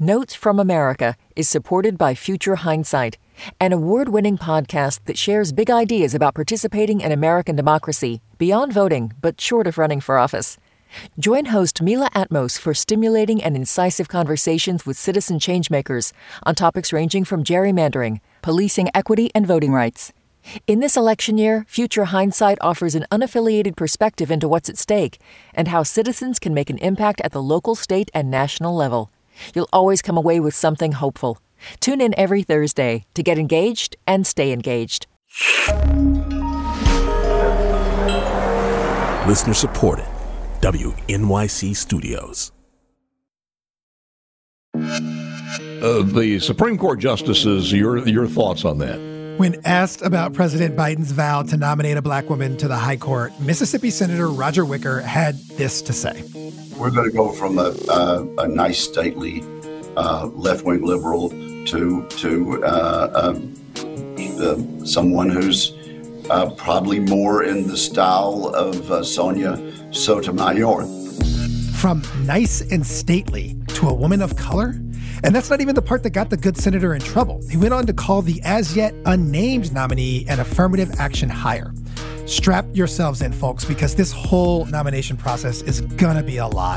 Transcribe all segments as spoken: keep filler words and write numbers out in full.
Notes from America is supported by Future Hindsight, an award-winning podcast that shares big ideas about participating in American democracy beyond voting, but short of running for office. Join host Mila Atmos for stimulating and incisive conversations with citizen changemakers on topics ranging from gerrymandering, policing equity, and voting rights. In this election year, Future Hindsight offers an unaffiliated perspective into what's at stake and how citizens can make an impact at the local, state, and national level. You'll always come away with something hopeful. Tune in every Thursday to get engaged and stay engaged. Listener supported. W N Y C Studios. Uh, the Supreme Court justices, your your thoughts on that? When asked about President Biden's vow to nominate a black woman to the high court, Mississippi Senator Roger Wicker had this to say. We're going to go from a, a, a nice, stately, uh, left-wing liberal to to uh, uh, uh, someone who's uh, probably more in the style of uh, Sonia Sotomayor. From nice and stately to a woman of color? And that's not even the part that got the good senator in trouble. He went on to call the as-yet unnamed nominee an affirmative action hire. Strap yourselves in, folks, because this whole nomination process is gonna be a lot.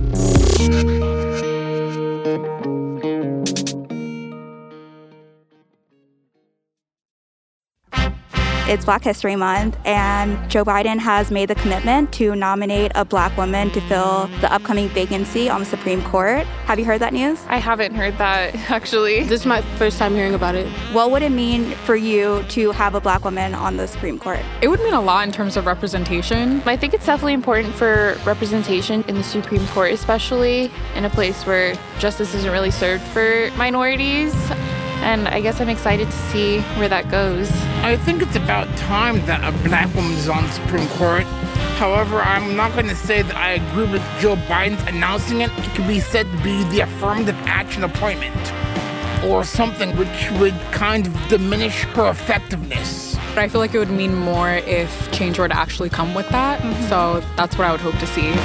It's Black History Month, and Joe Biden has made the commitment to nominate a black woman to fill the upcoming vacancy on the Supreme Court. Have you heard that news? I haven't heard that, actually. This is my first time hearing about it. What would it mean for you to have a black woman on the Supreme Court? It would mean a lot in terms of representation. I think it's definitely important for representation in the Supreme Court, especially in a place where justice isn't really served for minorities. And I guess I'm excited to see where that goes. I think it's about time that a black woman is on the Supreme Court. However, I'm not going to say that I agree with Joe Biden's announcing it. It could be said to be the affirmative action appointment or something which would kind of diminish her effectiveness. But I feel like it would mean more if change were to actually come with that. Mm-hmm. So that's what I would hope to see.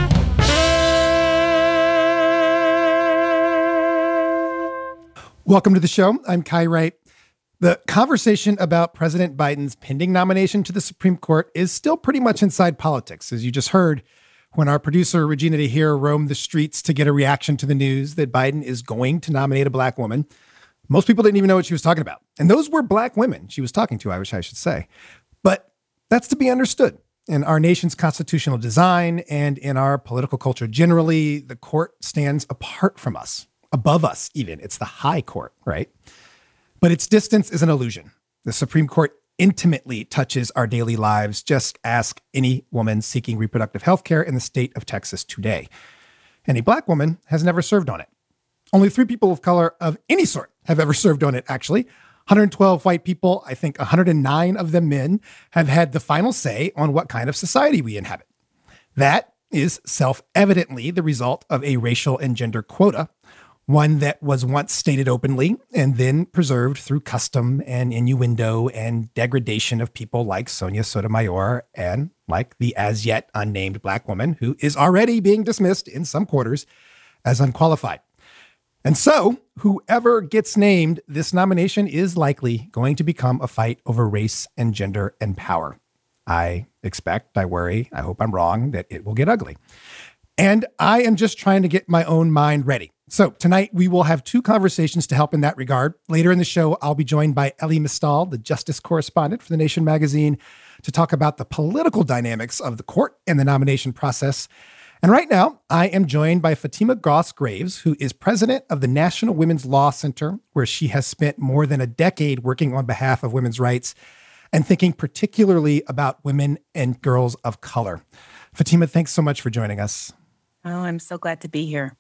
Welcome to the show. I'm Kai Wright. The conversation about President Biden's pending nomination to the Supreme Court is still pretty much inside politics, as you just heard when our producer, Regina DeHeer, roamed the streets to get a reaction to the news that Biden is going to nominate a black woman. Most people didn't even know what she was talking about. And those were black women she was talking to, I wish I should say. But that's to be understood. In our nation's constitutional design and in our political culture generally, the court stands apart from us. Above us, even. It's the high court, right? But its distance is an illusion. The Supreme Court intimately touches our daily lives. Just ask any woman seeking reproductive health care in the state of Texas today. And a black woman has never served on it. Only three people of color of any sort have ever served on it, actually. one hundred twelve white people, I think one hundred nine of them men, have had the final say on what kind of society we inhabit. That is self-evidently the result of a racial and gender quota, one that was once stated openly and then preserved through custom and innuendo and degradation of people like Sonia Sotomayor and like the as yet unnamed black woman who is already being dismissed in some quarters as unqualified. And so whoever gets named, this nomination is likely going to become a fight over race and gender and power. I expect, I worry, I hope I'm wrong, that it will get ugly. And I am just trying to get my own mind ready. So tonight we will have two conversations to help in that regard. Later in the show, I'll be joined by Elie Mystal, the justice correspondent for The Nation magazine, to talk about the political dynamics of the court and the nomination process. And right now, I am joined by Fatima Goss Graves, who is president of the National Women's Law Center, where she has spent more than a decade working on behalf of women's rights and thinking particularly about women and girls of color. Fatima, thanks so much for joining us. Oh, I'm so glad to be here.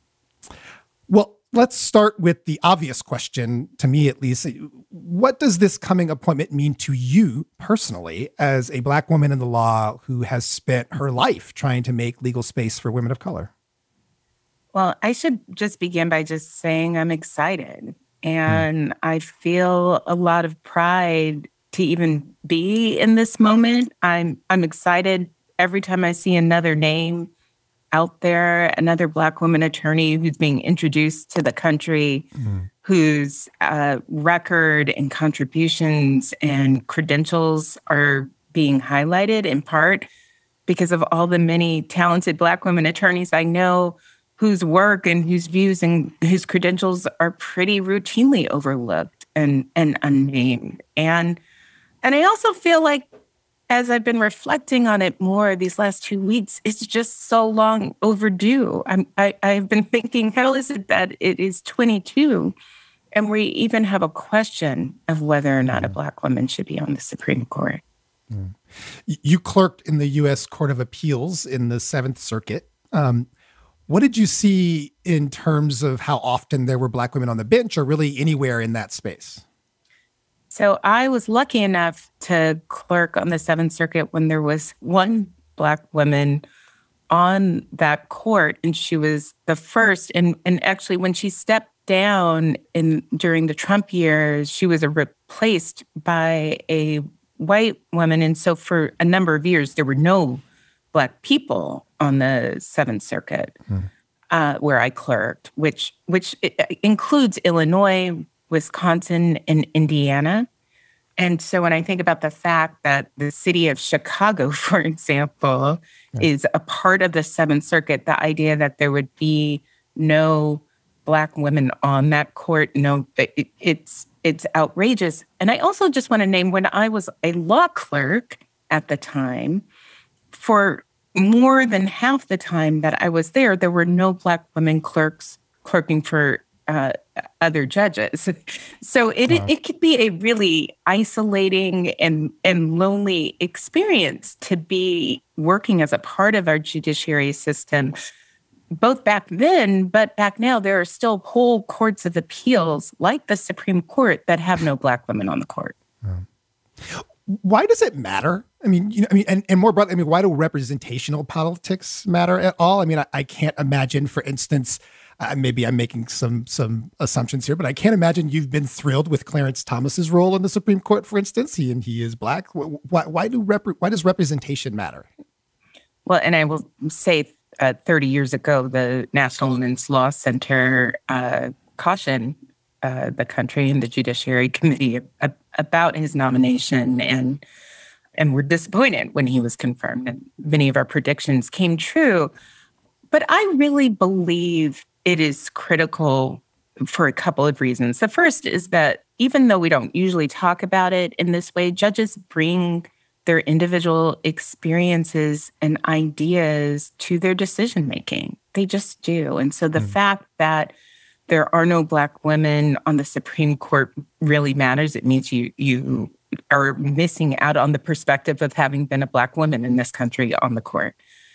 Well, let's start with the obvious question, to me at least. What does this coming appointment mean to you personally as a black woman in the law who has spent her life trying to make legal space for women of color? Well, I should just begin by just saying I'm excited. And mm. I feel a lot of pride to even be in this moment. I'm I'm excited every time I see another name out there, another Black woman attorney who's being introduced to the country, mm. whose uh, record and contributions and credentials are being highlighted in part because of all the many talented Black women attorneys I know whose work and whose views and whose credentials are pretty routinely overlooked and, and unnamed. And, and I also feel like, as I've been reflecting on it more these last two weeks, it's just so long overdue. I'm, I, I've been thinking, how is it that it is twenty-two and we even have a question of whether or not a Black woman should be on the Supreme Court? Mm. You clerked in the U S Court of Appeals in the Seventh Circuit. Um, what did you see in terms of how often there were Black women on the bench or really anywhere in that space? So I was lucky enough to clerk on the Seventh Circuit when there was one Black woman on that court, and she was the first. And, and actually, when she stepped down in during the Trump years, she was replaced by a white woman. And so for a number of years, there were no Black people on the Seventh Circuit hmm. uh, where I clerked, which which includes Illinois, Wisconsin, and Indiana. And so when I think about the fact that the city of Chicago, for example, right. is a part of the Seventh Circuit, the idea that there would be no Black women on that court, no, it, it's it's outrageous. And I also just want to name, when I was a law clerk at the time, for more than half the time that I was there, there were no Black women clerks clerking for Uh, other judges. So it, wow. it it could be a really isolating and, and lonely experience to be working as a part of our judiciary system, both back then, but back now. There are still whole courts of appeals like the Supreme Court that have no Black women on the court. Wow. Why does it matter? I mean, you know, I mean, and, and more broadly, I mean, why do representational politics matter at all? I mean, I, I can't imagine, for instance, Uh, maybe I'm making some some assumptions here, but I can't imagine you've been thrilled with Clarence Thomas's role in the Supreme Court, for instance. He and he is Black. Why, why do rep- why does representation matter? Well, and I will say, uh, thirty years ago, the National Women's Law Center uh, cautioned uh, the country and the Judiciary Committee ab- about his nomination, and and were disappointed when he was confirmed. And many of our predictions came true. But I really believe it is critical for a couple of reasons. The first is that even though we don't usually talk about it in this way, judges bring their individual experiences and ideas to their decision-making. They just do. And so the mm. fact that there are no Black women on the Supreme Court really matters. It means you you are missing out on the perspective of having been a Black woman in this country on the court.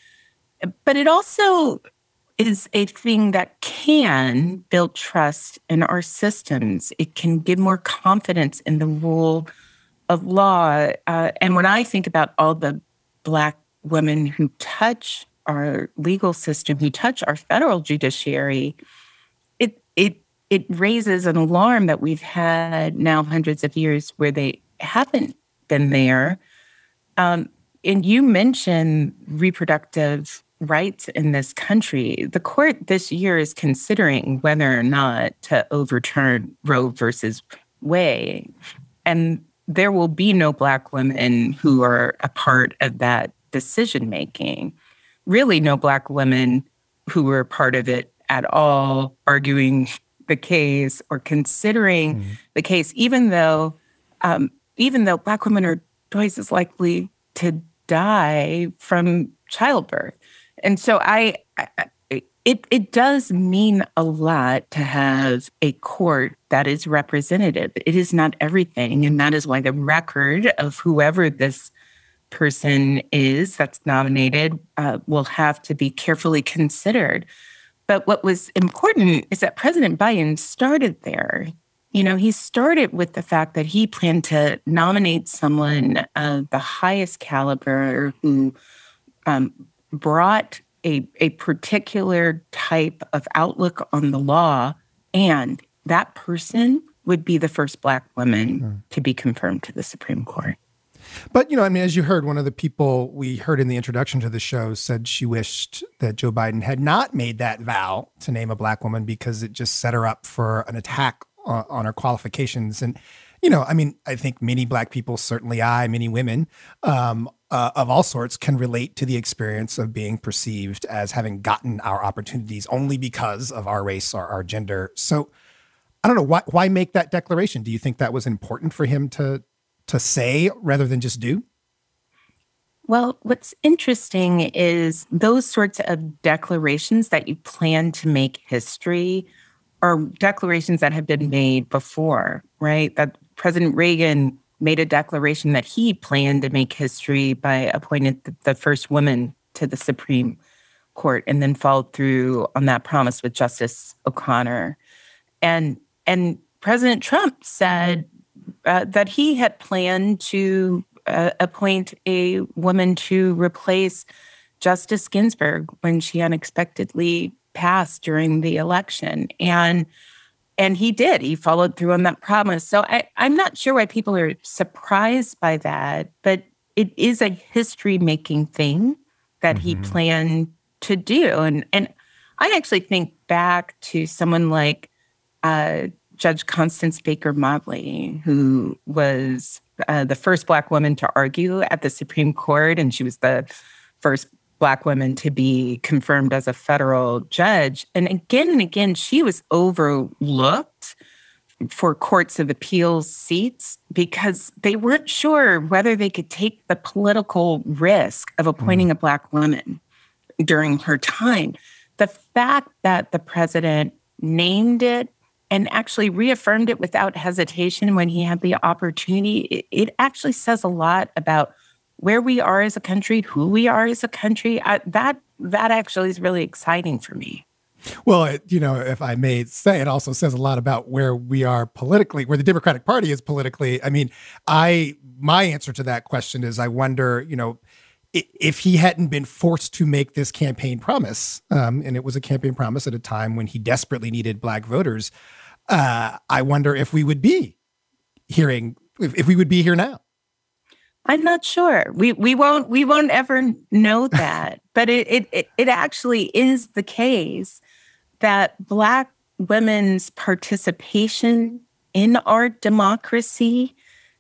But it also is a thing that can build trust in our systems. It can give more confidence in the rule of law. Uh, and when I think about all the Black women who touch our legal system, who touch our federal judiciary, it it it raises an alarm that we've had now hundreds of years where they haven't been there. Um, and you mentioned reproductive rights in this country. The court this year is considering whether or not to overturn Roe versus Wade. And there will be no Black women who are a part of that decision-making. Really no Black women who were part of it at all, arguing the case or considering mm. the case, even though um, even though Black women are twice as likely to die from childbirth. And so I, I it it does mean a lot to have a court that is representative. It is not everything, and that is why the record of whoever this person is that's nominated uh, will have to be carefully considered. But what was important is that President Biden started there. You know, he started with the fact that he planned to nominate someone of the highest caliber who um, brought a, a particular type of outlook on the law, and that person would be the first Black woman mm. to be confirmed to the Supreme Court. But, you know, I mean, as you heard, one of the people we heard in the introduction to the show said she wished that Joe Biden had not made that vow to name a Black woman because it just set her up for an attack on, on her qualifications. And, you know, I mean, I think many Black people, certainly I, many women um, uh, of all sorts can relate to the experience of being perceived as having gotten our opportunities only because of our race or our gender. So I don't know, why, why make that declaration? Do you think that was important for him to to say rather than just do? Well, what's interesting is those sorts of declarations that you plan to make history are declarations that have been made before, right? That President Reagan made a declaration that he planned to make history by appointing the first woman to the Supreme Court and then followed through on that promise with Justice O'Connor. And, and President Trump said Uh, that he had planned to uh, appoint a woman to replace Justice Ginsburg when she unexpectedly passed during the election. And and he did. He followed through on that promise. So I, I'm not sure why people are surprised by that, but it is a history-making thing that mm-hmm. he planned to do. And, and I actually think back to someone like uh, Judge Constance Baker Motley, who was uh, the first Black woman to argue at the Supreme Court, and she was the first Black woman to be confirmed as a federal judge. And again and again, she was overlooked for courts of appeals seats because they weren't sure whether they could take the political risk of appointing mm. a Black woman during her time. The fact that the president named it and actually reaffirmed it without hesitation when he had the opportunity, it, it actually says a lot about where we are as a country, who we are as a country. I, that that actually is really exciting for me. Well, it, you know, if I may say, it also says a lot about where we are politically, where the Democratic Party is politically. I mean, I my answer to that question is I wonder, you know, if he hadn't been forced to make this campaign promise, um, and it was a campaign promise at a time when he desperately needed Black voters, uh, I wonder if we would be hearing, if, if we would be here now. I'm not sure. We we won't we won't ever know that. But it, it it actually is the case that Black women's participation in our democracy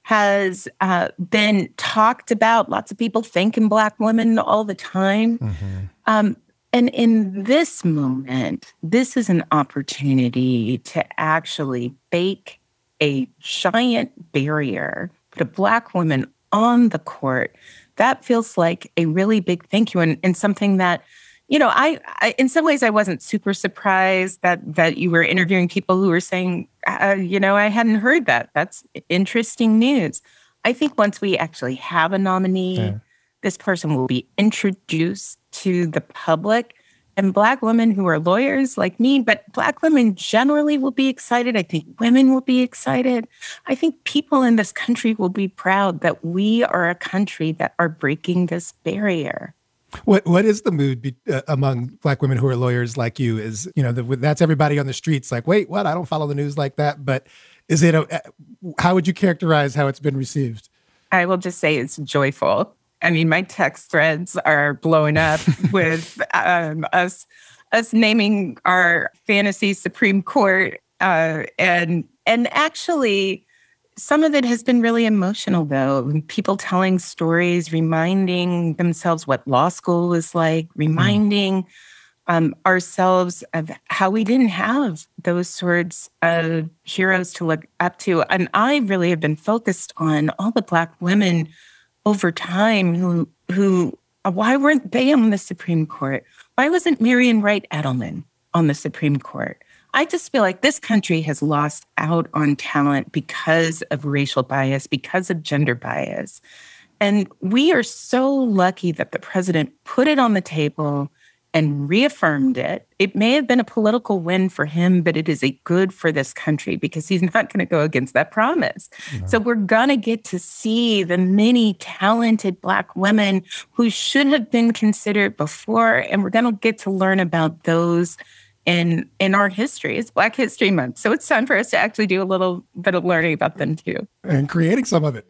has uh, been talked about. Lots of people thanking Black women all the time. Mm-hmm. Um, and in this moment, this is an opportunity to actually bake a giant barrier, put a Black woman on the court. That feels like a really big thank you, and, and something that, you know, I, I in some ways I wasn't super surprised that that you were interviewing people who were saying, uh, you know, I hadn't heard that. That's interesting news. I think once we actually have a nominee, yeah. this person will be introduced to the public. And Black women who are lawyers like me, but Black women generally will be excited. I think women will be excited. I think people in this country will be proud that we are a country that are breaking this barrier. What What is the mood be, uh, among Black women who are lawyers like you? Is, you know, the, that's everybody on the streets like, wait, what? I don't follow the news like that. But is it, a, how would you characterize how it's been received? I will just say it's joyful. I mean, my text threads are blowing up with um, us us naming our fantasy Supreme Court. Uh, and and actually, some of it has been really emotional, though. People telling stories, reminding themselves what law school was like, reminding um, ourselves of how we didn't have those sorts of heroes to look up to. And I really have been focused on all the Black women over time who, who, why weren't they on the Supreme Court? Why wasn't Marian Wright Edelman on the Supreme Court? I just feel like this country has lost out on talent because of racial bias, because of gender bias. And we are so lucky that the president put it on the table and reaffirmed it. It may have been a political win for him, but it is a good for this country because he's not going to go against that promise. No. So we're going to get to see the many talented Black women who should have been considered before, and we're going to get to learn about those in in our history. It's Black History Month, so it's time for us to actually do a little bit of learning about them too. And creating some of it.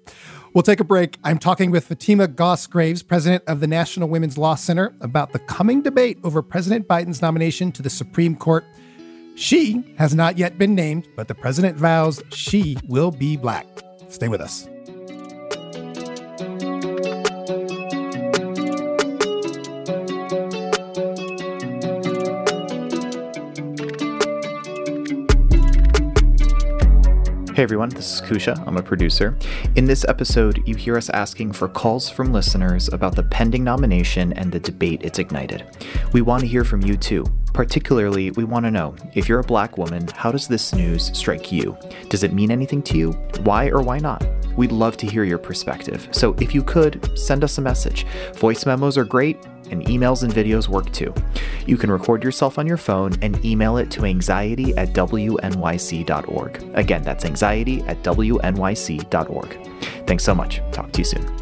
We'll take a break. I'm talking with Fatima Goss Graves, president of the National Women's Law Center, about the coming debate over President Biden's nomination to the Supreme Court. She has not yet been named, but the president vows she will be black. Stay with us. Hey everyone, this is Kusha. I'm a producer. In this episode, you hear us asking for calls from listeners about the pending nomination and the debate it's ignited. We want to hear from you too. Particularly, we want to know, if you're a black woman, how does this news strike you? Does it mean anything to you? Why or why not? We'd love to hear your perspective. So if you could, send us a message. Voice memos are great, and emails and videos work too. You can record yourself on your phone and email it to anxiety at w n y c dot org. Again, that's anxiety at w n y c dot org. Thanks so much. Talk to you soon.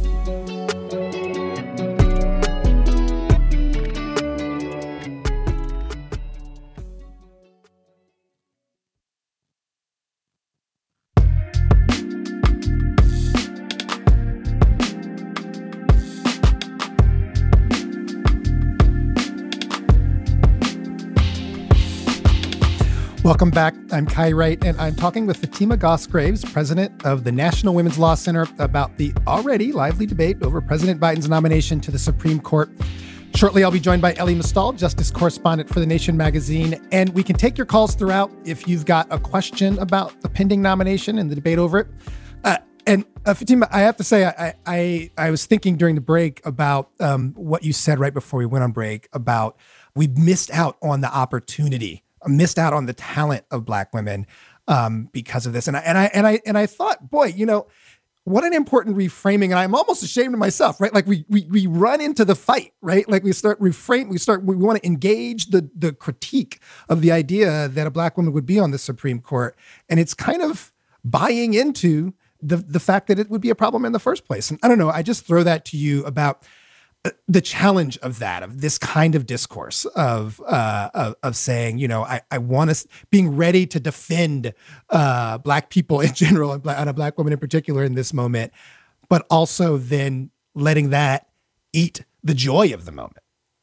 Welcome back. I'm Kai Wright, and I'm talking with Fatima Goss Graves, president of the National Women's Law Center, about the already lively debate over President Biden's nomination to the Supreme Court. Shortly, I'll be joined by Elie Mystal, justice correspondent for The Nation magazine, and we can take your calls throughout if you've got a question about the pending nomination and the debate over it. Uh, and uh, Fatima, I have to say, I, I I was thinking during the break about um, what you said right before we went on break about we missed out on the opportunity. missed out on the talent of black women um, because of this. And I, and I, and I, and I thought, boy, you know, what an important reframing. And I'm almost ashamed of myself, right? Like we, we, we run into the fight, right? Like we start reframe, we start, we want to engage the, the critique of the idea that a black woman would be on the Supreme Court. And it's kind of buying into the, the fact that it would be a problem in the first place. And I don't know, I just throw that to you about the challenge of that, of this kind of discourse of uh, of, of saying, you know, I, I want to being ready to defend uh, black people in general and, black, and a black woman in particular in this moment, but also then letting that eat the joy of the moment.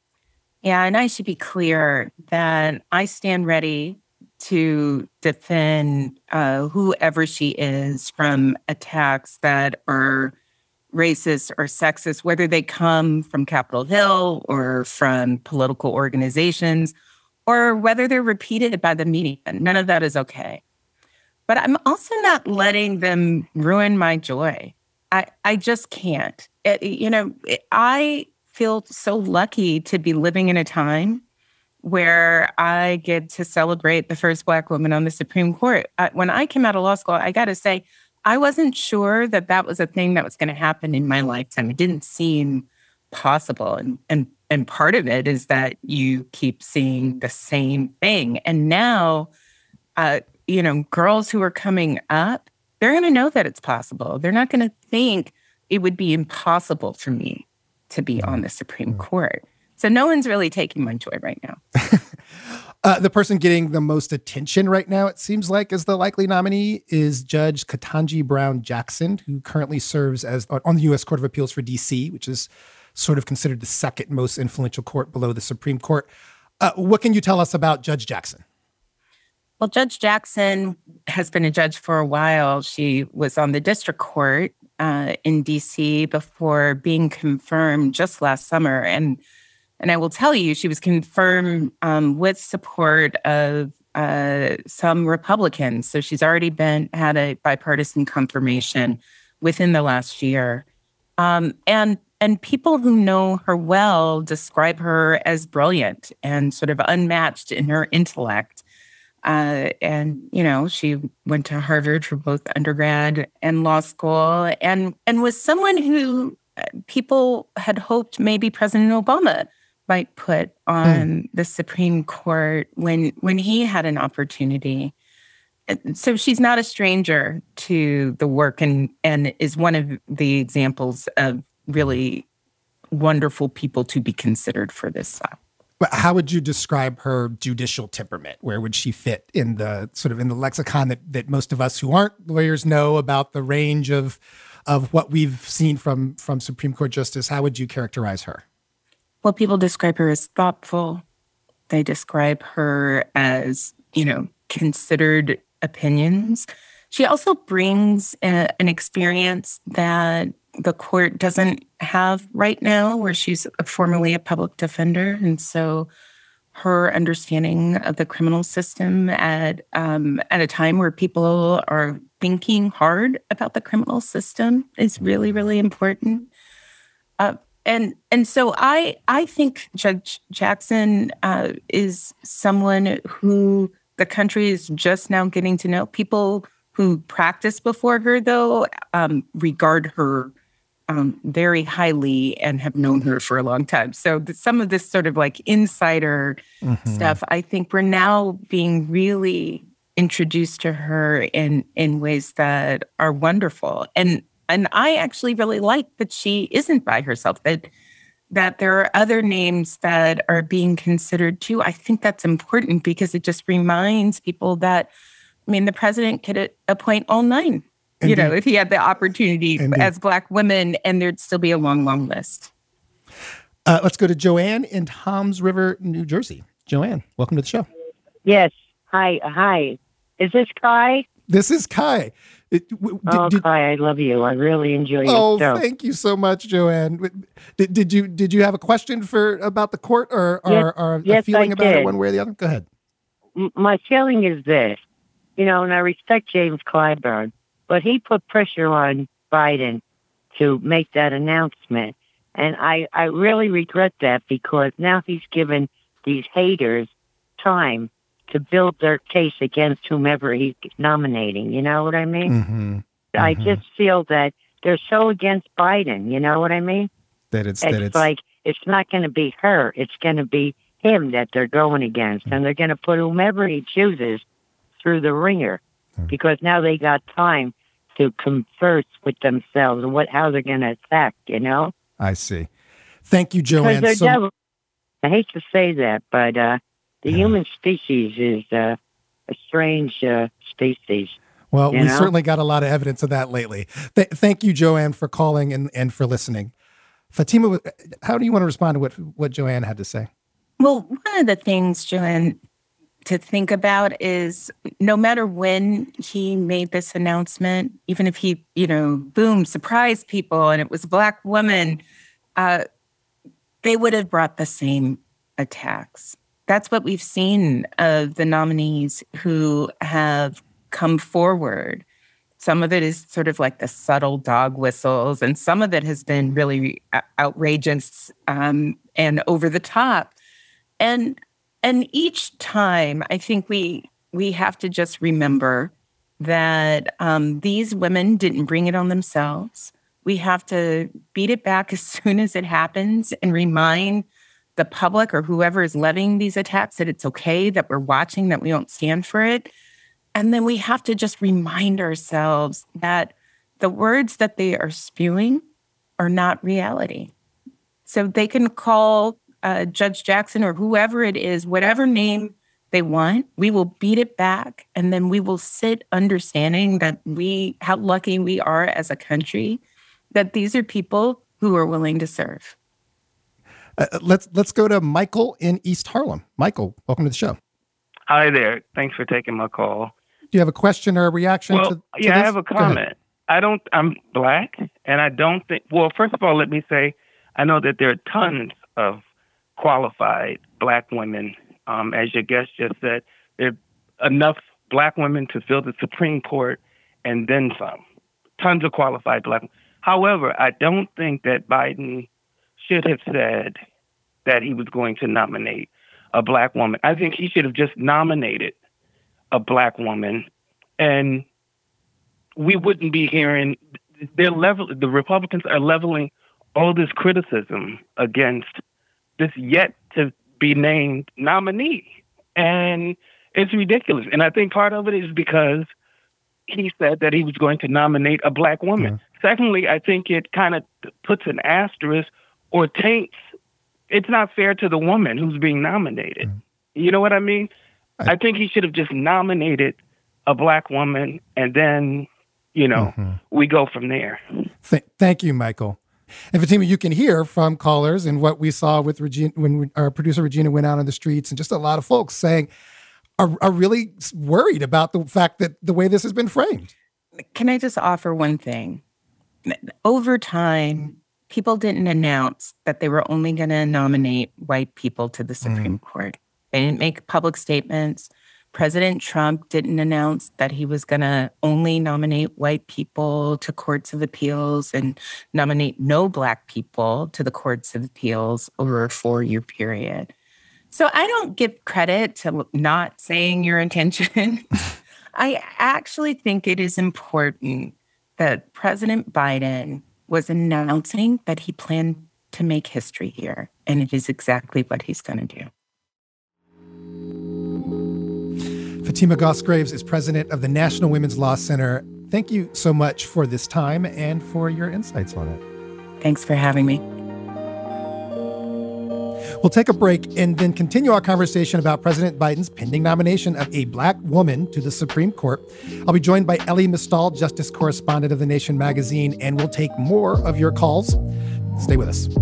Yeah, and I should be clear that I stand ready to defend uh, whoever she is from attacks that are racist or sexist, whether they come from Capitol Hill or from political organizations, or whether they're repeated by the media. None of that is okay. But I'm also not letting them ruin my joy. I, I just can't. It, you know, it, I feel so lucky to be living in a time where I get to celebrate the first Black woman on the Supreme Court. I, when I came out of law school, I got to say, I wasn't sure that that was a thing that was going to happen in my lifetime. It didn't seem possible. And, and, and part of it is that you keep seeing the same thing. And now, uh, you know, girls who are coming up, they're going to know that it's possible. They're not going to think it would be impossible for me to be on the Supreme Court. So no one's really taking my joy right now. Uh, the person getting the most attention right now, it seems like, as the likely nominee is Judge Ketanji Brown Jackson, who currently serves as on the U S Court of Appeals for D C, which is sort of considered the second most influential court below the Supreme Court. Uh, what can you tell us about Judge Jackson? Well, Judge Jackson has been a judge for a while. She was on the district court uh, in D C before being confirmed just last summer. And And I will tell you, she was confirmed um, with support of uh, some Republicans. So she's already been had a bipartisan confirmation within the last year. Um, and and people who know her well describe her as brilliant and sort of unmatched in her intellect. Uh, and, you know, she went to Harvard for both undergrad and law school and, and was someone who people had hoped maybe President Obama might put on mm. the Supreme Court when when he had an opportunity. So she's not a stranger to the work and, and is one of the examples of really wonderful people to be considered for this job. But how would you describe her judicial temperament? Where would she fit in the sort of in the lexicon that, that most of us who aren't lawyers know about the range of of what we've seen from, from Supreme Court Justice, how would you characterize her? Well, people describe her as thoughtful. They describe her as, you know, considered opinions. She also brings a, an experience that the court doesn't have right now, where she's formerly a public defender. And so her understanding of the criminal system at um, at a time where people are thinking hard about the criminal system is really, really important. Uh, and and so I I think Judge Jackson uh, is someone who the country is just now getting to know. People who practiced before her, though, um, regard her um, very highly and have known her for a long time. So th- some of this sort of like insider mm-hmm. stuff, I think we're now being really introduced to her in in ways that are wonderful. And and I actually really like that she isn't by herself, that that there are other names that are being considered too. I think that's important because it just reminds people that, I mean, the president could appoint all nine, Indeed. you know, if he had the opportunity Indeed. as Black women, and there'd still be a long, long list. Uh, let's go to Joanne in Toms River, New Jersey. Joanne, welcome to the show. Yes. Hi. Hi. Is this Kai? This is Kai. It, w- oh, did, Kai, I love you. I really enjoy your oh, show. Oh, thank you so much, Joanne. Did, did you did you have a question for about the court, or, or, yes, or a yes, feeling I about did. it one way or the other? Go ahead. M- my feeling is this. You know, and I respect James Clyburn, but he put pressure on Biden to make that announcement. And I, I really regret that, because now he's given these haters time to build their case against whomever he's nominating. You know what I mean? Mm-hmm. I Mm-hmm. just feel that they're so against Biden. You know what I mean? That it's, it's that it's like, it's not going to be her. It's going to be him that they're going against. And they're going to put whomever he chooses through the ringer, because now they got time to converse with themselves and what how they're going to attack, you know? I see. Thank you, Joanne. They're So, devil- I hate to say that, but uh, the yeah. human species is uh, a strange uh, species. Well, we know? certainly got a lot of evidence of that lately. Th- thank you, Joanne, for calling and, and for listening. Fatima, how do you want to respond to what, what Joanne had to say? Well, one of the things, Joanne, to think about is no matter when he made this announcement, even if he, you know, boom, surprised people and it was a Black woman, uh, they would have brought the same attacks. That's what we've seen of the nominees who have come forward. Some of it is sort of like the subtle dog whistles, and some of it has been really outrageous um, and over the top. And And each time, I think we we have to just remember that um, these women didn't bring it on themselves. We have to beat it back as soon as it happens and remind the public or whoever is levying these attacks that it's okay, that we're watching, that we won't stand for it. And then we have to just remind ourselves that the words that they are spewing are not reality. So they can call Uh, Judge Jackson or whoever it is, whatever name they want, we will beat it back. And then we will sit understanding that we, how lucky we are as a country, that these are people who are willing to serve. Uh, let's, let's go to Michael in East Harlem. Michael, welcome to the show. Hi there. Thanks for taking my call. Do you have a question or a reaction well, to, to yeah, this? I have a comment. I don't, I'm Black, and I don't think, well, first of all, let me say, I know that there are tons of qualified Black women. Um, as your guest just said, there are enough Black women to fill the Supreme Court and then some. Tons of qualified Black women. However, I don't think that Biden should have said that he was going to nominate a Black woman. I think he should have just nominated a Black woman, and we wouldn't be hearing, they're level, the Republicans are leveling all this criticism against this yet to be named nominee. And it's ridiculous. And I think part of it is because he said that he was going to nominate a Black woman. Yeah. Secondly, I think it kind of puts an asterisk or taints. It's not fair to the woman who's being nominated. Mm. You know what I mean? I, I think he should have just nominated a Black woman and then you know, mm-hmm. we go from there. Th- thank you, Michael. And Fatima, you can hear from callers and what we saw with Regina when we, our producer Regina went out on the streets, and just a lot of folks saying are, are really worried about the fact that the way this has been framed. Can I just offer one thing? Over time, people didn't announce that they were only going to nominate white people to the Supreme mm. Court. They didn't make public statements. President Trump didn't announce that he was going to only nominate white people to courts of appeals and nominate no Black people to the courts of appeals over a four-year period. So I don't give credit to not saying your intention. I actually think it is important that President Biden was announcing that he planned to make history here, and it is exactly what he's going to do. Fatima Gosgraves is president of the National Women's Law Center. Thank you so much for this time and for your insights on it. Thanks for having me. We'll take a break and then continue our conversation about President Biden's pending nomination of a Black woman to the Supreme Court. I'll be joined by Elie Mystal, justice correspondent of The Nation magazine, and we'll take more of your calls. Stay with us.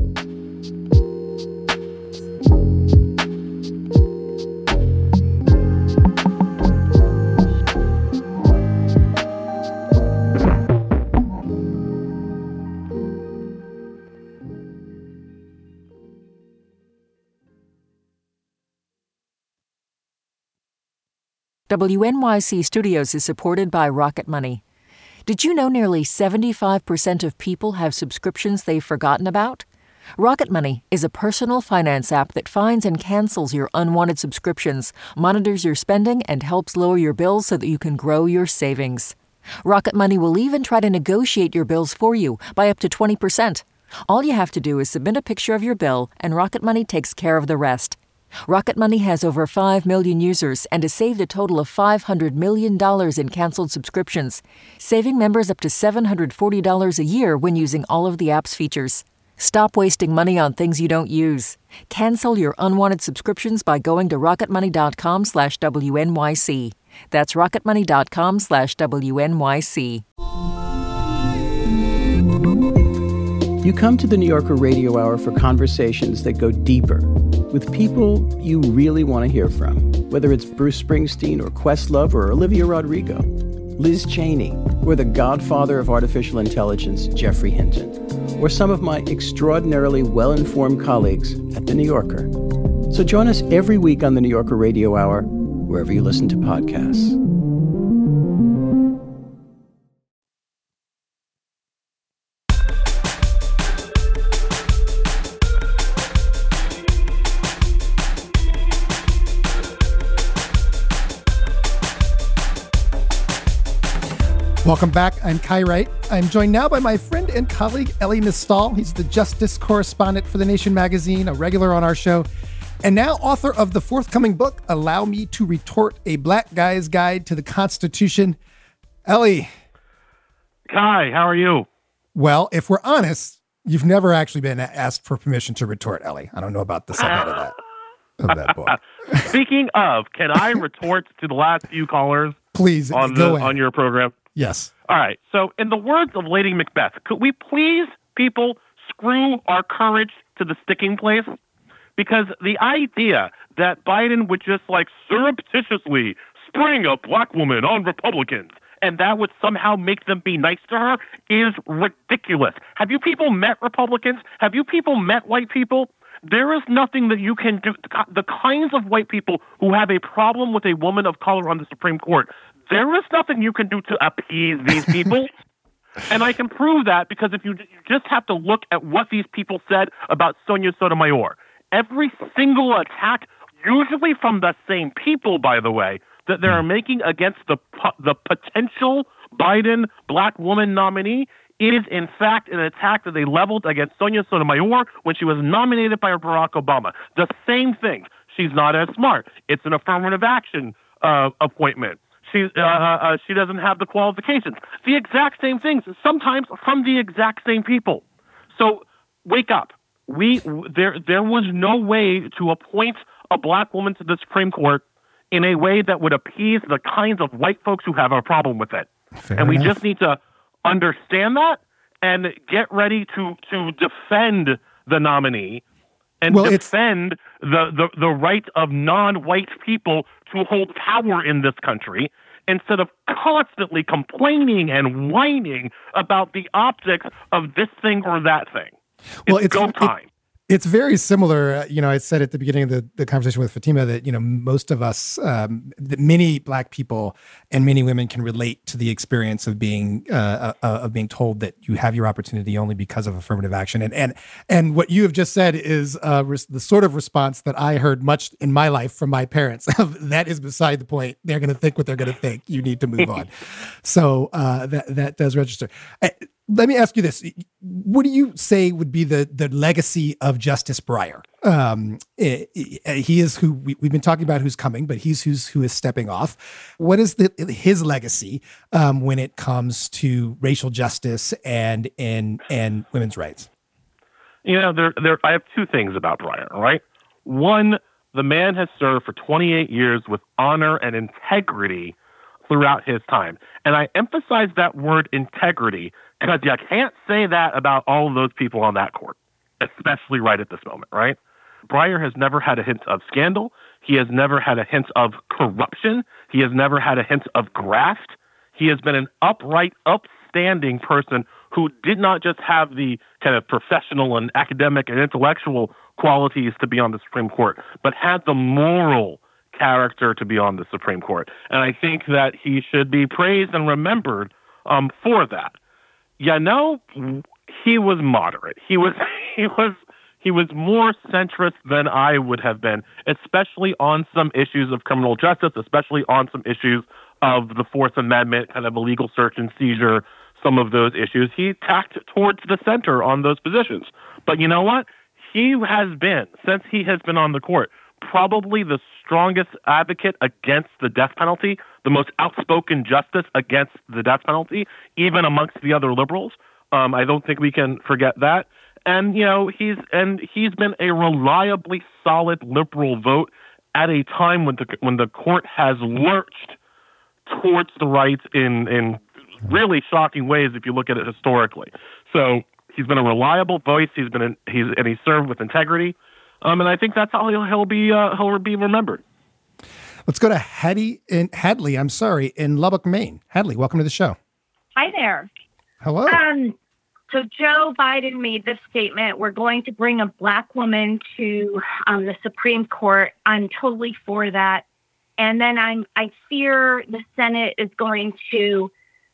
W N Y C Studios is supported by Rocket Money. Did you know nearly seventy-five percent of people have subscriptions they've forgotten about? Rocket Money is a personal finance app that finds and cancels your unwanted subscriptions, monitors your spending, and helps lower your bills so that you can grow your savings. Rocket Money will even try to negotiate your bills for you by up to twenty percent. All you have to do is submit a picture of your bill, and Rocket Money takes care of the rest. Rocket Money has over five million users and has saved a total of five hundred million dollars in canceled subscriptions, saving members up to seven hundred forty dollars a year when using all of the app's features. Stop wasting money on things you don't use. Cancel your unwanted subscriptions by going to rocketmoney.com slash WNYC. That's rocketmoney.com slash WNYC. You come to the New Yorker Radio Hour for conversations that go deeper with people you really want to hear from, whether it's Bruce Springsteen or Questlove or Olivia Rodrigo, Liz Cheney, or the godfather of artificial intelligence, Geoffrey Hinton, or some of my extraordinarily well-informed colleagues at The New Yorker. So join us every week on the New Yorker Radio Hour, wherever you listen to podcasts. Welcome back. I'm Kai Wright. I'm joined now by my friend and colleague, Elie Mystal. He's the justice correspondent for The Nation magazine, a regular on our show, and now author of the forthcoming book, Allow Me to Retort, A Black Guy's Guide to the Constitution. Elie. Kai, how are you? Well, if we're honest, you've never actually been asked for permission to retort, Elie. I don't know about the subhead of that, of that book. Speaking of, can I retort to the last few callers? Please, on, go the, ahead. on your program? Yes. All right. So in the words of Lady Macbeth, could we please, people, screw our courage to the sticking place? Because the idea that Biden would just like surreptitiously spring a black woman on Republicans and that would somehow make them be nice to her is ridiculous. Have you people met Republicans? Have you people met white people? There is nothing that you can do. The kinds of white people who have a problem with a woman of color on the Supreme Court, there is nothing you can do to appease these people. And I can prove that because if you, you just have to look at what these people said about Sonia Sotomayor. Every single attack, usually from the same people, by the way, that they're making against the the potential Biden black woman nominee, it is, in fact, an attack that they leveled against Sonia Sotomayor when she was nominated by Barack Obama. The same thing. She's not as smart. It's an affirmative action uh, appointment. She, uh, uh, she doesn't have the qualifications. The exact same things, sometimes from the exact same people. So wake up. We there there was no way to appoint a black woman to the Supreme Court in a way that would appease the kinds of white folks who have a problem with it. Fair and we enough. just need to understand that and get ready to to defend the nominee and well, defend the, the, the right of non-white people to hold power in this country instead of constantly complaining and whining about the optics of this thing or that thing. Well, it's, it's go time. It, It's very similar. Uh, you know, I said at the beginning of the, the conversation with Fatima that, you know, most of us, um, that many Black people and many women can relate to the experience of being uh, uh, of being told that you have your opportunity only because of affirmative action. And and and what you have just said is uh, res- the sort of response that I heard much in my life from my parents. That is beside the point. They're going to think what they're going to think. You need to move on. So uh, that that does register. Uh, Let me ask you this. What do you say would be the, the legacy of Justice Breyer? Um, he is who we, we've been talking about who's coming, but he's who's who is stepping off. What is the, his legacy um, when it comes to racial justice and, and, and women's rights? You know, there, there, I have two things about Breyer, right? One, the man has served for twenty-eight years with honor and integrity throughout his time. And I emphasize that word integrity because you can't say that about all of those people on that court, especially right at this moment, right? Breyer has never had a hint of scandal. He has never had a hint of corruption. He has never had a hint of graft. He has been an upright, upstanding person who did not just have the kind of professional and academic and intellectual qualities to be on the Supreme Court, but had the moral character to be on the Supreme Court. And I think that he should be praised and remembered um, for that. You know, he was moderate. He was he was he was more centrist than I would have been, especially on some issues of criminal justice, especially on some issues of the Fourth Amendment, kind of illegal search and seizure, some of those issues. He tacked towards the center on those positions. But you know what? He has been, since he has been on the court, probably the strongest advocate against the death penalty, the most outspoken justice against the death penalty, even amongst the other liberals. Um, I don't think we can forget that. And, you know, he's and he's been a reliably solid liberal vote at a time when the when the court has lurched towards the right in in really shocking ways if you look at it historically. So he's been a reliable voice. He's been in, he's and he served with integrity. Um, and I think that's how he'll, he'll be uh, he'll be remembered. Let's go to Hattie in Hadley. I'm sorry, in Lubbock, Maine. Hadley, welcome to the show. Hi there. Hello. Um, so Joe Biden made this statement: "We're going to bring a Black woman to um, the Supreme Court." I'm totally for that. And then I'm I fear the Senate is going to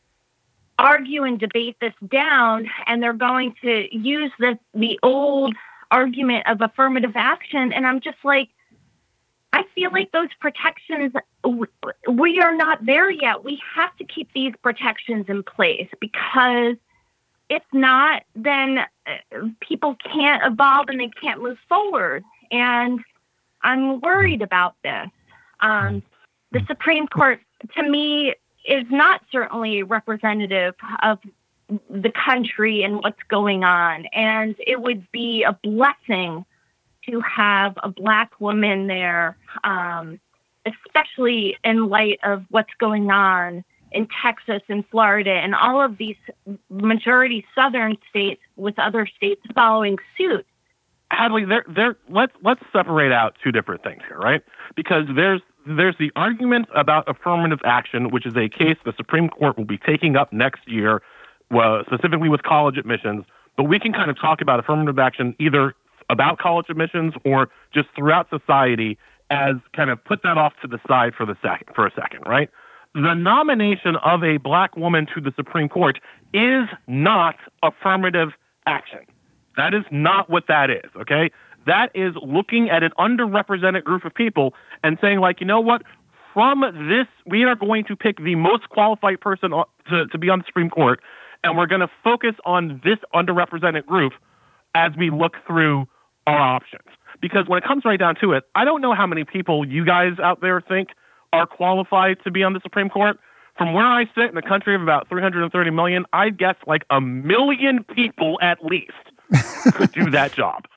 argue and debate this down, and they're going to use the the old argument of affirmative action. And I'm just like, I feel like those protections, we are not there yet. We have to keep these protections in place, because if not, then people can't evolve and they can't move forward. And I'm worried about this. Um, the Supreme Court, to me, is not certainly representative of the country and what's going on. And it would be a blessing to have a Black woman there, um, especially in light of what's going on in Texas and Florida and all of these majority Southern states, with other states following suit. Hadley, there, there. Let's let's separate out two different things here, right? Because there's there's the argument about affirmative action, which is a case the Supreme Court will be taking up next year, well, specifically with college admissions. But we can kind of talk about affirmative action either about college admissions or just throughout society, as kind of put that off to the side for the sec- for a second, right? The nomination of a Black woman to the Supreme Court is not affirmative action. That is not what that is, okay? That is looking at an underrepresented group of people and saying, like, you know what? From this, we are going to pick the most qualified person to, to be on the Supreme Court, and we're going to focus on this underrepresented group as we look through our options. Because when it comes right down to it, I don't know how many people you guys out there think are qualified to be on the Supreme Court. From where I sit in a country of about three hundred thirty million, I'd guess like a million people at least could do that job.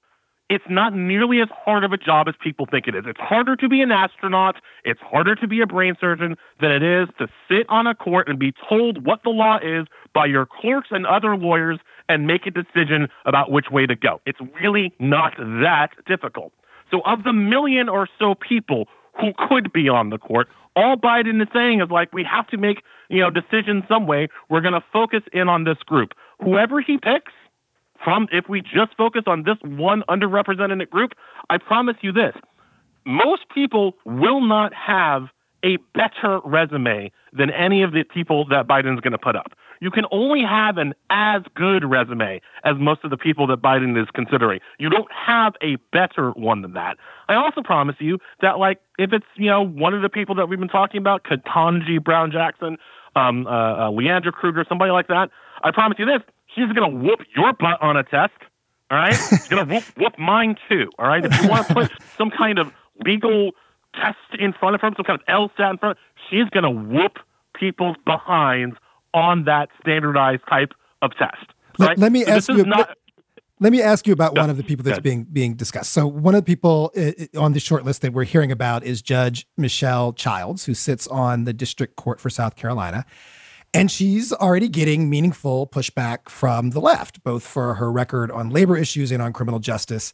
it's not nearly as hard of a job as people think it is. It's harder to be an astronaut. It's harder to be a brain surgeon than it is to sit on a court and be told what the law is by your clerks and other lawyers and make a decision about which way to go. It's really not that difficult. So of the million or so people who could be on the court, all Biden is saying is like, we have to make, you know, decisions some way. We're going to focus in on this group. Whoever he picks, from if we just focus on this one underrepresented group, I promise you this, most people will not have a better resume than any of the people that Biden's going to put up. You can only have an as good resume as most of the people that Biden is considering. You don't have a better one than that. I also promise you that, like, if it's, you know, one of the people that we've been talking about, Ketanji Brown Jackson, um, uh, uh, Leandra Kruger, somebody like that, I promise you this, she's going to whoop your butt on a test, all right? She's going to whoop, whoop mine too, all right? If you want to put some kind of legal test in front of her, some kind of LSAT in front, she's going to whoop people's behinds on that standardized type of test. Right? Let, let me so ask you. Not, let, let me ask you about yeah, one of the people that's good. being being discussed. So one of the people uh, on the short list that we're hearing about is Judge Michelle Childs, who sits on the District Court for South Carolina. And she's already getting meaningful pushback from the left, both for her record on labor issues and on criminal justice.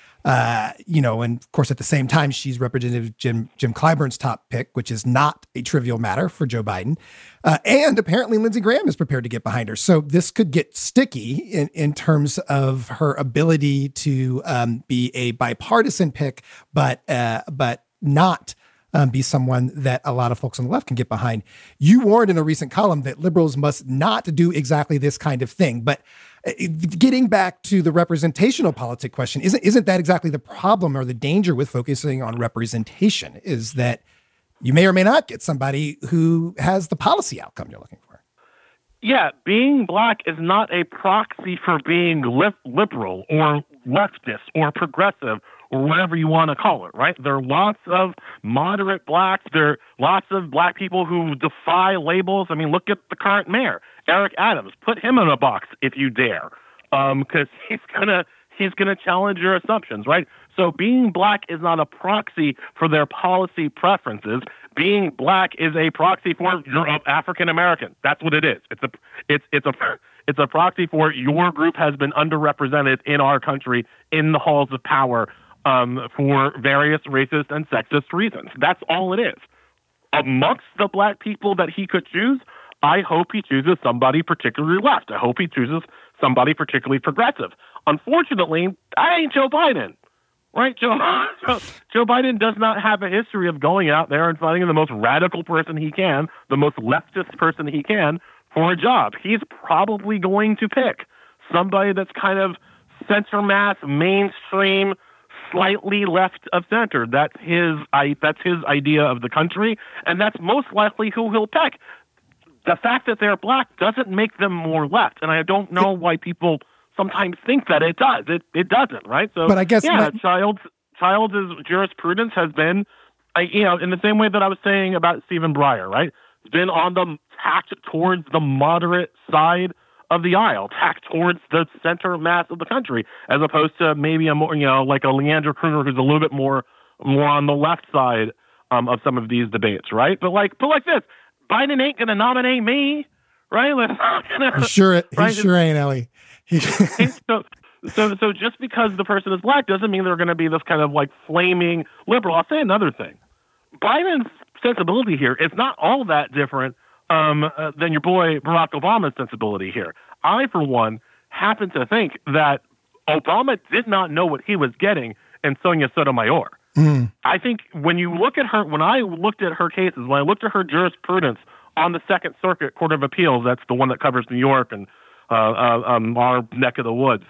Uh, you know, and of course, at the same time, she's Representative Jim Jim Clyburn's top pick, which is not a trivial matter for Joe Biden. Uh, and apparently, Lindsey Graham is prepared to get behind her. So this could get sticky in, in terms of her ability to um, be a bipartisan pick, but uh, but not Um, be someone that a lot of folks on the left can get behind. You warned in a recent column that liberals must not do exactly this kind of thing. But uh, getting back to the representational politic question, isn't isn't that exactly the problem or the danger with focusing on representation? Is that you may or may not get somebody who has the policy outcome you're looking for. Yeah, being black is not a proxy for being li- liberal or leftist or progressive or whatever you want to call it, right? There are lots of moderate blacks. There are lots of black people who defy labels. I mean, look at the current mayor, Eric Adams. Put him in a box if you dare, because um, he's gonna he's gonna challenge your assumptions, right? So being black is not a proxy for their policy preferences. Being black is a proxy for you're African American. That's what it is. It's a it's it's a it's a proxy for your group has been underrepresented in our country in the halls of power. Um, for various racist and sexist reasons. That's all it is. Amongst the black people that he could choose, I hope he chooses somebody particularly left. I hope he chooses somebody particularly progressive. Unfortunately, that ain't Joe Biden, right? Joe, Joe, Joe Biden does not have a history of going out there and finding the most radical person he can, the most leftist person he can for a job. He's probably going to pick somebody that's kind of center mass, mainstream, slightly left of center. That's his I, that's his idea of the country, and that's most likely who he'll pick. The fact that they're black doesn't make them more left, and I don't know why people sometimes think that it does. It it doesn't, right? So, but I guess yeah, my- Child's Child's jurisprudence has been, I, you know, in the same way that I was saying about Stephen Breyer, right? It's been on the tacked towards the moderate side of the aisle, tacked towards the center mass of the country, as opposed to maybe a more, you know, like a Leandra Kruger who's a little bit more, more on the left side um, of some of these debates, right? But like, but like this, Biden ain't gonna nominate me, right? He sure, he right? sure ain't, Ellie. He- so, so, so just because the person is black doesn't mean they're going to be this kind of like flaming liberal. I'll say another thing: Biden's sensibility here is not all that different Um, uh, than your boy Barack Obama's sensibility here. I, for one, happen to think that Obama did not know what he was getting in Sonia Sotomayor. Mm. I think when you look at her, when I looked at her cases, when I looked at her jurisprudence on the Second Circuit Court of Appeals, that's the one that covers New York and uh, uh, um, our neck of the woods,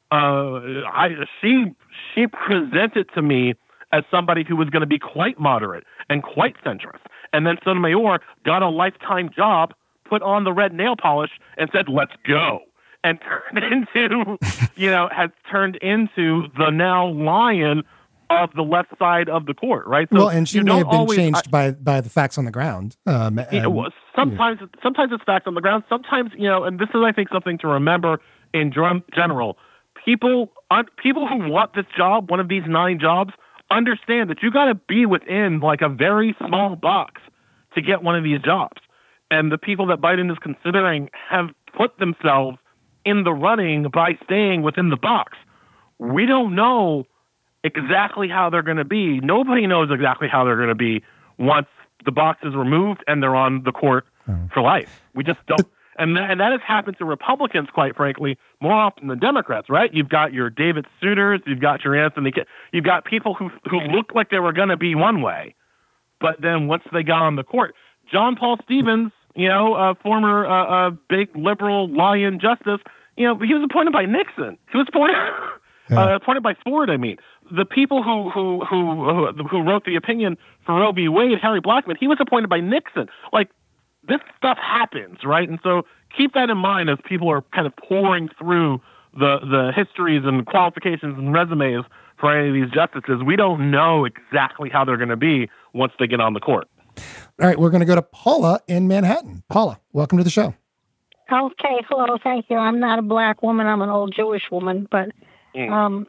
uh, I, she she presented to me as somebody who was going to be quite moderate and quite centrist. And then Sotomayor got a lifetime job, put on the red nail polish, and said, let's go. And turned into, you know, has turned into the now lion of the left side of the court, right? So well, and she you may don't have been always, changed I, by by the facts on the ground. Um, it and, was, sometimes, you know. sometimes it's facts on the ground. Sometimes, you know, and this is, I think, something to remember in general. people, uh, people who want this job, one of these nine jobs, understand that you got to be within like a very small box to get one of these jobs. And the people that Biden is considering have put themselves in the running by staying within the box. We don't know exactly how they're going to be. Nobody knows exactly how they're going to be once the box is removed and they're on the court for life. We just don't. And that, and that has happened to Republicans, quite frankly, more often than Democrats, right? You've got your David Souters, you've got your Anthony, you've got people who who looked like they were going to be one way, but then once they got on the court, John Paul Stevens, you know, a former uh, uh, big liberal lion justice, you know, he was appointed by Nixon. He was appointed yeah. uh, appointed by Ford. I mean, the people who who who who, who wrote the opinion for Roe v. Wade, Harry Blackmun, he was appointed by Nixon. Like, this stuff happens, right? And so keep that in mind as people are kind of pouring through the the histories and qualifications and resumes for any of these justices. We don't know exactly how they're going to be once they get on the court. All right, we're going to go to Paula in Manhattan. Paula, welcome to the show. Okay, hello, thank you. I'm not a black woman. I'm an old Jewish woman, but mm. um,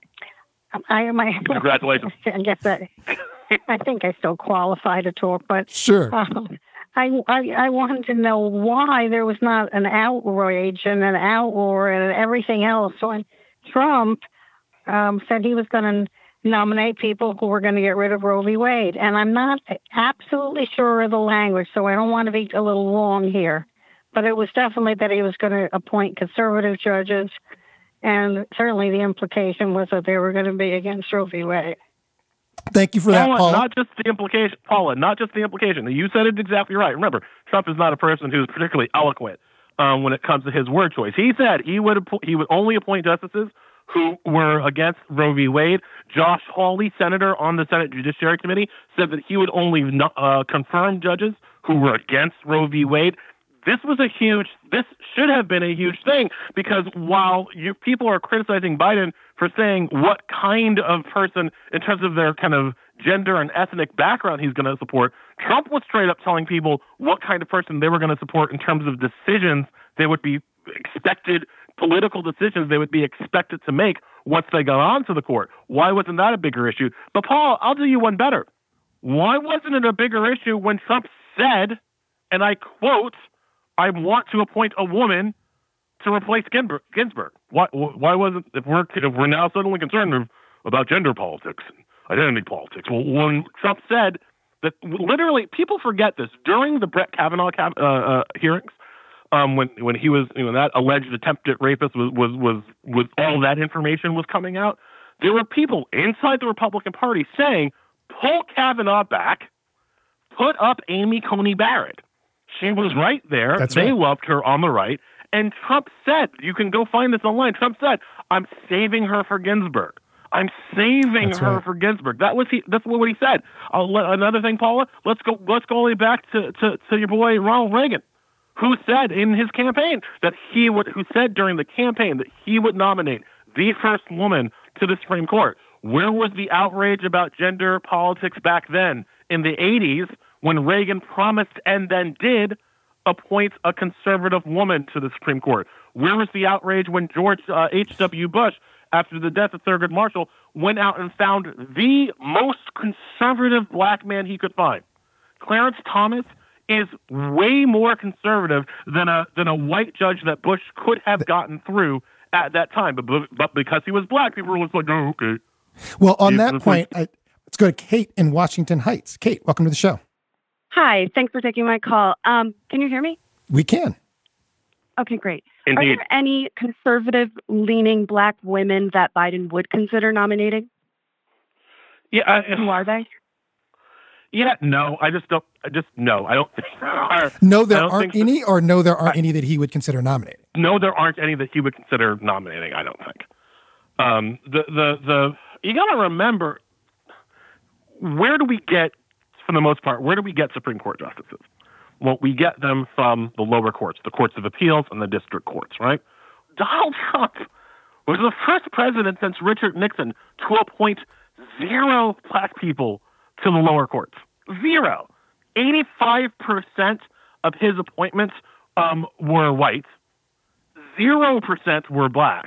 I my congratulations. I guess I, I think I still qualify to talk, but sure. Um, I, I I wanted to know why there was not an outrage and an outroar and everything else when Trump um, said he was going to nominate people who were going to get rid of Roe v. Wade. And I'm not absolutely sure of the language, so I don't want to be a little long here. But it was definitely that he was going to appoint conservative judges, and certainly the implication was that they were going to be against Roe v. Wade. Thank you for that, Paula, Paula. Not just the implication, Paula, not just the implication. You said it exactly right. Remember, Trump is not a person who's particularly eloquent um, when it comes to his word choice. He said he would appo- he would only appoint justices who were against Roe v. Wade. Josh Hawley, senator on the Senate Judiciary Committee, said that he would only uh, confirm judges who were against Roe v. Wade. This was a huge, this should have been a huge thing, because while you people are criticizing Biden for saying what kind of person in terms of their kind of gender and ethnic background he's going to support, Trump was straight up telling people what kind of person they were going to support in terms of decisions they would be expected, political decisions they would be expected to make once they got onto the court. Why wasn't that a bigger issue? But Paul, I'll do you one better. Why wasn't it a bigger issue when Trump said, and I quote, "I want to appoint a woman to replace Ginsburg"? Why, why wasn't, if we're, if we're now suddenly concerned about gender politics and identity politics, well, when Trump said that, literally, people forget this, during the Brett Kavanaugh uh, uh, hearings, um, when when he was, you know, that alleged attempted rapist was, was, was, was all that information was coming out, there were people inside the Republican Party saying, pull Kavanaugh back, put up Amy Coney Barrett. She was right there. That's they right. loved her on the right. And Trump said, you can go find this online, Trump said, I'm saving her for Ginsburg. I'm saving That's her right. for Ginsburg. That was he, that's what he said. I'll let, another thing, Paula, let's go let's go all the way back to, to, to your boy Ronald Reagan, who said in his campaign that he would who said during the campaign that he would nominate the first woman to the Supreme Court. Where was the outrage about gender politics back then in the eighties when Reagan promised and then did appoint a conservative woman to the Supreme Court? Where was the outrage when George uh, H W. Bush, after the death of Thurgood Marshall, went out and found the most conservative black man he could find? Clarence Thomas is way more conservative than a than a white judge that Bush could have gotten through at that time. But, but because he was black, people were like, oh, okay. Well, on He's that the point, I, let's go to Kate in Washington Heights. Kate, welcome to the show. Hi, thanks for taking my call. Um, can you hear me? We can. Okay, great. Indeed. Are there any conservative-leaning black women that Biden would consider nominating? Yeah. I, Who are they? Yeah, no, I just don't, I just, no, I don't think there are. No, there I don't aren't think any, or no, there aren't I- any that he would consider nominating. No, there aren't any that he would consider nominating, I don't think. Um, the, the, the, you got to remember, where do we get, for the most part, where do we get Supreme Court justices? Well, we get them from the lower courts, the courts of appeals and the district courts, right? Donald Trump was the first president since Richard Nixon to appoint zero black people to the lower courts. Zero. eighty-five percent of his appointments um, were white. Zero percent were black.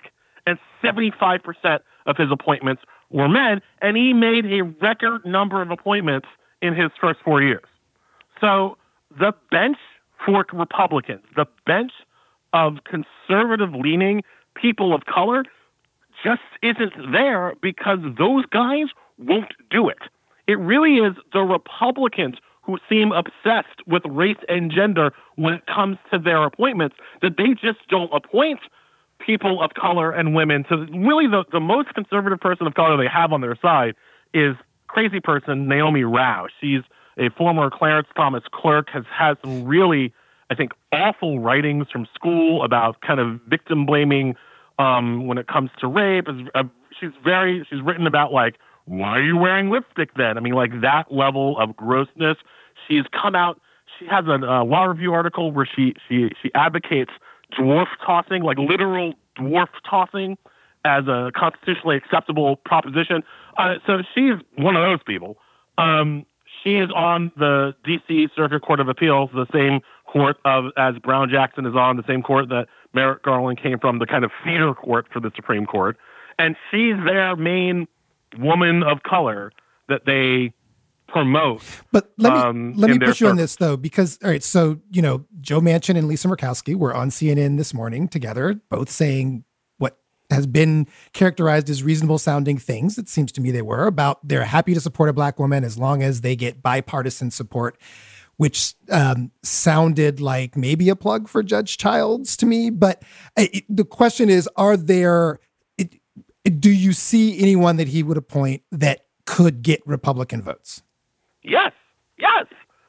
and seventy-five percent of his appointments were men, and he made a record number of appointments in his first four years. So the bench for Republicans, the bench of conservative-leaning people of color just isn't there because those guys won't do it. It really is the Republicans who seem obsessed with race and gender when it comes to their appointments, that they just don't appoint people of color and women. So really the, the most conservative person of color they have on their side is crazy person Naomi Rao. She's a former Clarence Thomas clerk, has had some really, I think, awful writings from school about kind of victim blaming um, when it comes to rape. Uh, she's very, she's written about like, why are you wearing lipstick then? I mean, like that level of grossness. She's come out, she has a uh, law review article where she, she, she advocates dwarf tossing, like literal dwarf tossing as a constitutionally acceptable proposition. Uh, so she's one of those people. Um, she is on the D C Circuit Court of Appeals, the same court of as Brown Jackson is on, the same court that Merrick Garland came from, the kind of feeder court for the Supreme Court. And she's their main woman of color that they promote. But let me um, let me push you service. on this though, because all right, so you know, Joe Manchin and Lisa Murkowski were on C N N this morning together, both saying what has been characterized as reasonable sounding things. It seems to me they were about they're happy to support a black woman as long as they get bipartisan support, which um, sounded like maybe a plug for Judge Childs to me. But it, the question is, are there? It, it, do you see anyone that he would appoint that could get Republican votes? Yes, yes.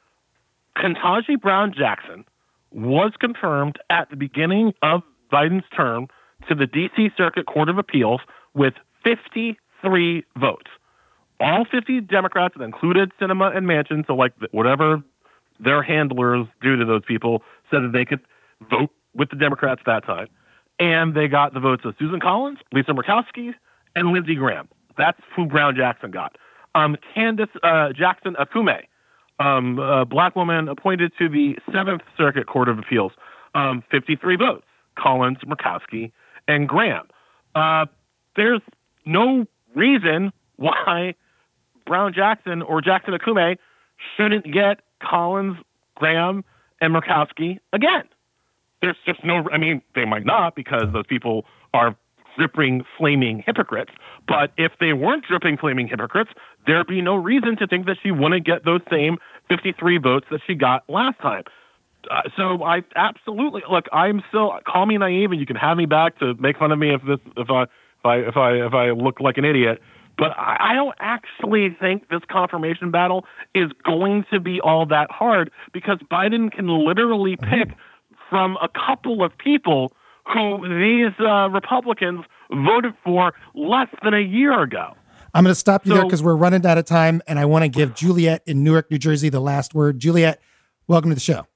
Ketanji Brown Jackson was confirmed at the beginning of Biden's term to the D C Circuit Court of Appeals with fifty-three votes. All fifty Democrats, that included Sinema and Manchin, so like whatever their handlers do to those people, said that they could vote with the Democrats that time. And they got the votes of Susan Collins, Lisa Murkowski, and Lindsey Graham. That's who Brown Jackson got. Um, Candace uh, Jackson Akume, um, a black woman appointed to the Seventh Circuit Court of Appeals, um, fifty-three votes. Collins, Murkowski, and Graham. Uh, there's no reason why Brown Jackson or Jackson Akume shouldn't get Collins, Graham, and Murkowski again. There's just no, I mean, they might not because those people are dripping, flaming hypocrites. But if they weren't dripping, flaming hypocrites, there'd be no reason to think that she wouldn't get those same fifty-three votes that she got last time. Uh, so I absolutely, look, I'm still, call me naive and you can have me back to make fun of me if this, if I, if I, if I, if I look like an idiot. But I, I don't actually think this confirmation battle is going to be all that hard because Biden can literally pick from a couple of people who these uh, Republicans voted for less than a year ago. I'm going to stop you so, there because we're running out of time, and I want to give Juliet in Newark, New Jersey, the last word. Juliet, welcome to the show.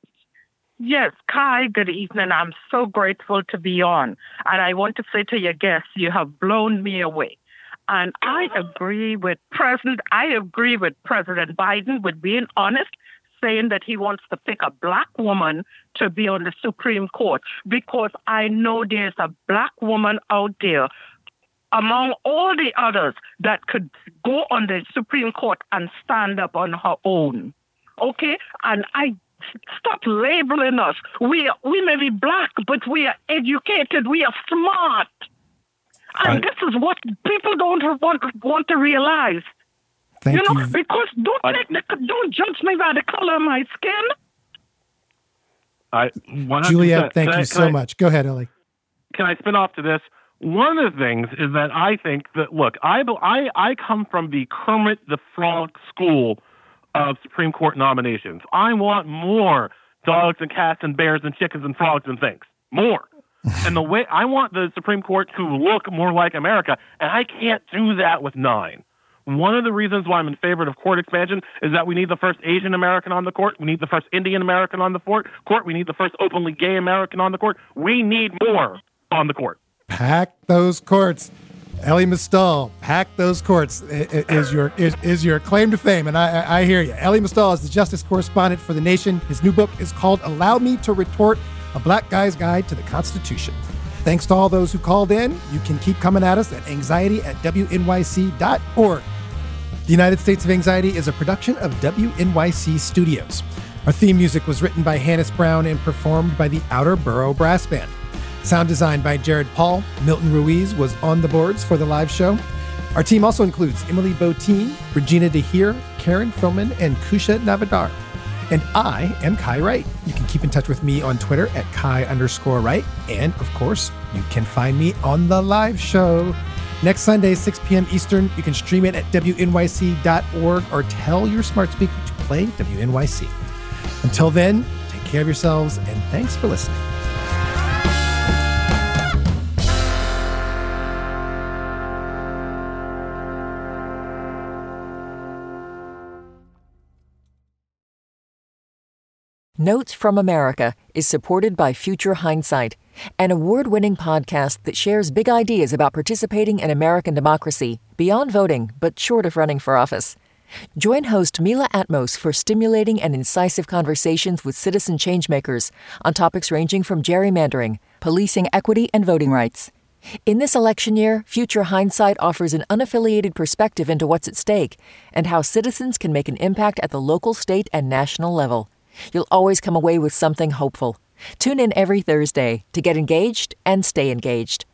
Yes, Kai, good evening. I'm so grateful to be on. And I want to say to your guests, you have blown me away. And I agree with President, I agree with President Biden with being honest, saying that he wants to pick a black woman to be on the Supreme Court, because I know there's a black woman out there among all the others that could go on the Supreme Court and stand up on her own. Okay? And I stop labeling us. We are, we may be black, but we are educated. We are smart. And right. This is what people don't want, want to realize. Thank you know, you. because don't I, make the, don't judge me by the color of my skin. I, Juliet, thank you so I, much. Go ahead, Ellie. Can I spin off to this? One of the things is that I think that, look, I, I, I come from the Kermit the Frog school of Supreme Court nominations. I want more dogs and cats and bears and chickens and frogs and things. More. And the way I want the Supreme Court to look more like America, and I can't do that with nine. One of the reasons why I'm in favor of court expansion is that we need the first Asian American on the court. We need the first Indian American on the court. Court. We need the first openly gay American on the court. We need more on the court. Pack those courts. Elie Mystal, pack those courts is your is, is your claim to fame, and I, I hear you. Elie Mystal is the justice correspondent for The Nation. His new book is called Allow Me to Retort, A Black Guy's Guide to the Constitution. Thanks to all those who called in. You can keep coming at us at anxiety at W N Y C dot org. The United States of Anxiety is a production of W N Y C Studios. Our theme music was written by Hannes Brown and performed by the Outer Borough Brass Band. Sound design by Jared Paul. Milton Ruiz was on the boards for the live show. Our team also includes Emily Botein, Regina DeHeer, Karen Froman, and Kusha Navadar. And I am Kai Wright. You can keep in touch with me on Twitter at Kai underscore Wright. And, of course, you can find me on the live show. Next Sunday, six p.m. Eastern. You can stream it at W N Y C dot org or tell your smart speaker to play W N Y C. Until then, take care of yourselves, and thanks for listening. Notes from America is supported by Future Hindsight, an award-winning podcast that shares big ideas about participating in American democracy beyond voting, but short of running for office. Join host Mila Atmos for stimulating and incisive conversations with citizen changemakers on topics ranging from gerrymandering, policing equity, and voting rights. In this election year, Future Hindsight offers an unaffiliated perspective into what's at stake and how citizens can make an impact at the local, state, and national level. You'll always come away with something hopeful. Tune in every Thursday to get engaged and stay engaged.